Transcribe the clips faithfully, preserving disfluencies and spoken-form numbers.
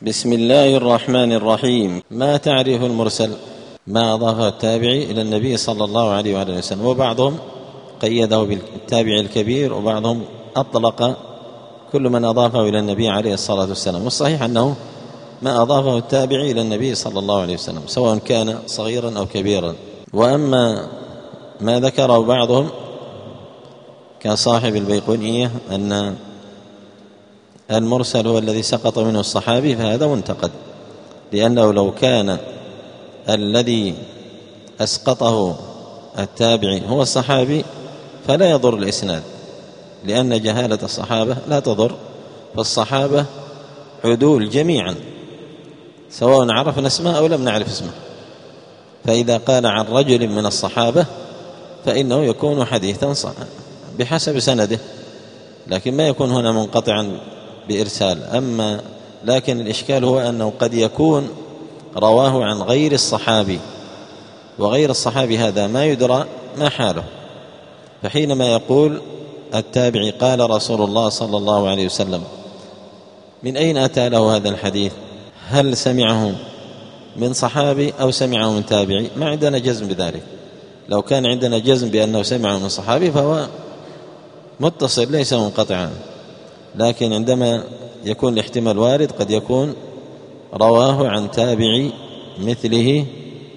بسم الله الرحمن الرحيم. ما تعرف المرسل؟ ما أضافه التابعي إلى النبي صلى الله عليه وآله وسلم، وبعضهم قيده بالتابع الكبير، وبعضهم أطلق كل من أضافه إلى النبي عليه الصلاة والسلام. والصحيح أنه ما أضافه التابعي إلى النبي صلى الله عليه وسلم سواء كان صغيرا أو كبيرا. وأما ما ذكره بعضهم كصاحب البيقونية أن المرسل هو الذي سقط منه الصحابي، فهذا منتقد، لأنه لو كان الذي أسقطه التابعي هو الصحابي فلا يضر الإسناد، لأن جهالة الصحابة لا تضر، فالصحابة عدول جميعا سواء عرفنا اسمه أو لم نعرف اسمه، فإذا قال عن رجل من الصحابة فإنه يكون حديثا بحسب سنده، لكن ما يكون هنا منقطعا بإرسال. أما لكن الإشكال هو أنه قد يكون رواه عن غير الصحابي، وغير الصحابي هذا ما يدرى ما حاله، فحينما يقول التابعي قال رسول الله صلى الله عليه وسلم، من أين أتى له هذا الحديث؟ هل سمعه من صحابي أو سمعه من تابعي؟ ما عندنا جزم بذلك. لو كان عندنا جزم بأنه سمعه من صحابي فهو متصل ليس منقطعا، لكن عندما يكون الاحتمال وارد قد يكون رواه عن تابعي مثله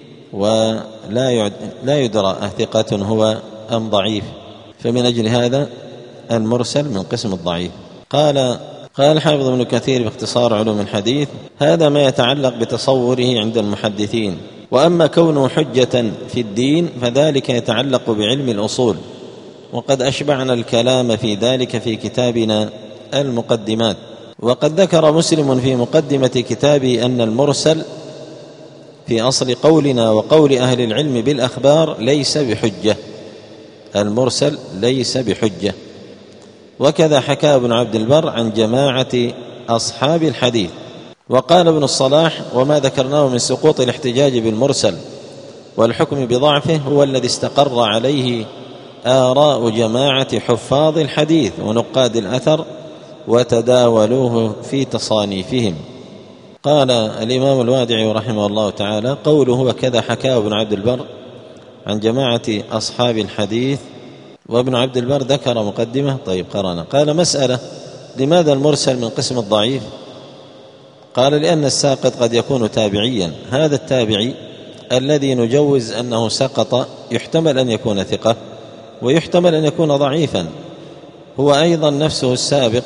ولا لا يدرى أثقة هو أم ضعيف، فمن أجل هذا المرسل من قسم الضعيف. قال قال الحافظ ابن كثير باختصار علوم الحديث: هذا ما يتعلق بتصوره عند المحدثين، وأما كونه حجة في الدين فذلك يتعلق بعلم الأصول، وقد أشبعنا الكلام في ذلك في كتابنا المقدمات. وقد ذكر مسلم في مقدمة كتابه أن المرسل في أصل قولنا وقول أهل العلم بالأخبار ليس بحجة، المرسل ليس بحجة. وكذا حكى ابن عبد البر عن جماعة أصحاب الحديث. وقال ابن الصلاح: وما ذكرناه من سقوط الاحتجاج بالمرسل والحكم بضعفه هو الذي استقر عليه آراء جماعة حفاظ الحديث ونقاد الأثر وتداولوه في تصانيفهم. قال الإمام الوادعي رحمه الله تعالى: قوله وكذا حكى ابن عبد البر عن جماعة أصحاب الحديث، وابن عبد البر ذكر مقدمة. طيب قرأنا. قال: مسألة: لماذا المرسل من قسم الضعيف؟ قال: لأن الساقط قد يكون تابعيا، هذا التابعي الذي نجوز أنه سقط يحتمل أن يكون ثقة ويحتمل أن يكون ضعيفا، هو أيضا نفسه السابق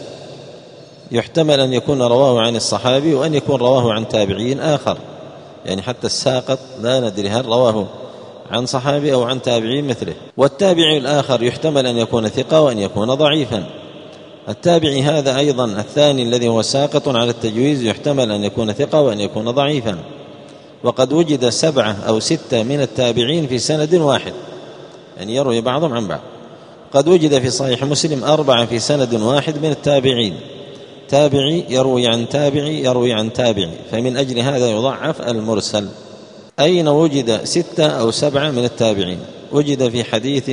يحتمل أن يكون رواه عن الصحابي وأن يكون رواه عن تابعين آخر، يعني حتى الساقط لا ندري هل رواه عن صحابي أو عن تابعين مثله. والتابعي الآخر يحتمل أن يكون ثقة وأن يكون ضعيفا. التابعي هذا أيضا الثاني الذي هو ساقط على التجويز يحتمل أن يكون ثقة وأن يكون ضعيفا. وقد وجد سبعة أو ستة من التابعين في سند واحد، يعني يروي بعضهم عن بعض. قد وجد في صحيح مسلم أربعة في سند واحد من التابعين، تابعي يروي عن تابعي يروي عن تابعي، فمن أجل هذا يضعف المرسل. أين وجد ستة أو سبعة من التابعين؟ وجد في حديث.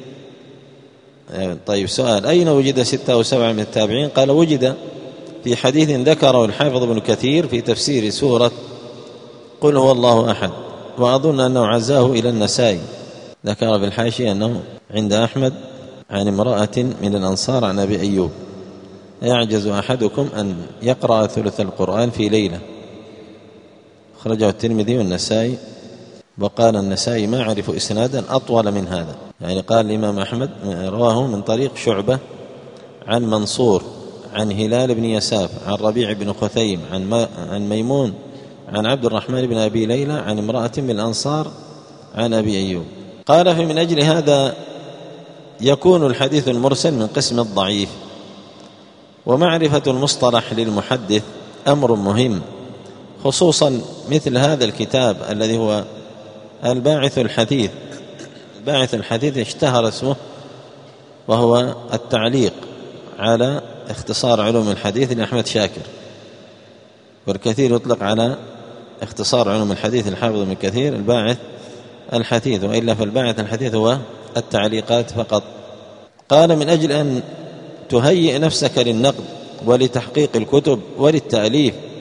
طيب سؤال: أين وجد ستة أو سبعة من التابعين؟ قال: وجد في حديث ذكره الحافظ ابن كثير في تفسير سورة قل هو الله أحد، وأظن أنه عزاه إلى النسائي. ذكر في الحاشية أنه عند أحمد عن امرأة من الأنصار عن أبي أيوب: يعجز أحدكم أن يقرأ ثلث القرآن في ليلة. خرجه الترمذي والنسائي. وقال النسائي: ما أعرف إسنادا أطول من هذا، يعني قال الإمام أحمد رواه من طريق شعبة عن منصور عن هلال بن يساف عن ربيع بن خثيم عن, عن ميمون عن عبد الرحمن بن أبي ليلى عن امرأة من الأنصار عن أبي أيوب. قال: فمن أجل هذا يكون الحديث المرسل من قسم الضعيف. ومعرفة المصطلح للمحدث أمر مهم، خصوصا مثل هذا الكتاب الذي هو الباعث الحديث. الباعث الحديث اشتهر اسمه، وهو التعليق على اختصار علوم الحديث لأحمد شاكر، والكثير يطلق على اختصار علوم الحديث الحافظ ابن كثير الباعث الحديث، وإلا فالباعث الحديث هو التعليقات فقط. قال: من أجل أن تهيئ نفسك للنقد ولتحقيق الكتب وللتأليف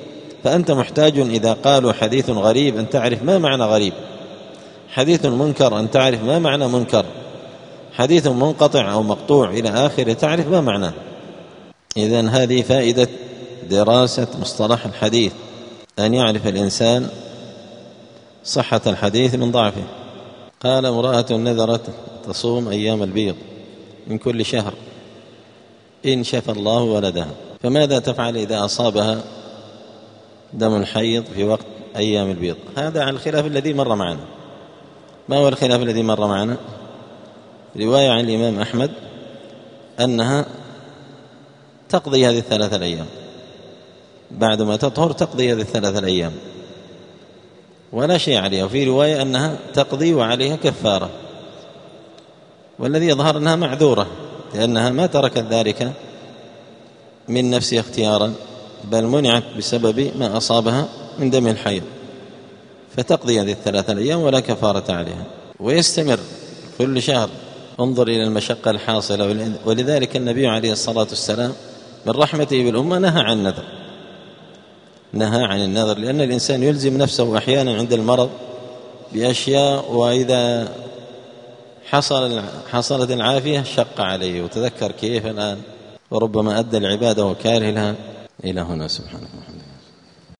فأنت محتاج إذا قالوا حديث غريب أن تعرف ما معنى غريب، حديث منكر أن تعرف ما معنى منكر، حديث منقطع أو مقطوع إلى آخره تعرف ما معناه. إذن هذه فائدة دراسة مصطلح الحديث، أن يعرف الإنسان صحة الحديث من ضعفه. قال امرأة نذرت تصوم أيام البيض من كل شهر إن شفى الله ولدها، فماذا تفعل إذا أصابها دم الحيض في وقت أيام البيض؟ هذا عن الخلاف الذي مر معنا. ما هو الخلاف الذي مر معنا؟ رواية عن الإمام أحمد أنها تقضي هذه الثلاثة الأيام، بعدما تطهر تقضي هذه الثلاثة الأيام ولا شيء عليها، وفي رواية أنها تقضي وعليها كفارة، والذي يظهر أنها معذورة لأنها ما تركت ذلك من نفسها اختيارا، بل منعت بسبب ما أصابها من دم الحيض، فتقضي هذه الثلاثة الأيام ولا كفارة عليها، ويستمر كل شهر. انظر إلى المشقة الحاصلة. ولذلك النبي عليه الصلاة والسلام من رحمته بالأمة نهى عن النذر، نهى عن النذر، لأن الإنسان يلزم نفسه أحيانا عند المرض بأشياء، وإذا حصل حصلت العافية شق عليه، وتذكر كيف الآن، وربما أدى العبادة وكاره لها. إلى هنا سبحانه.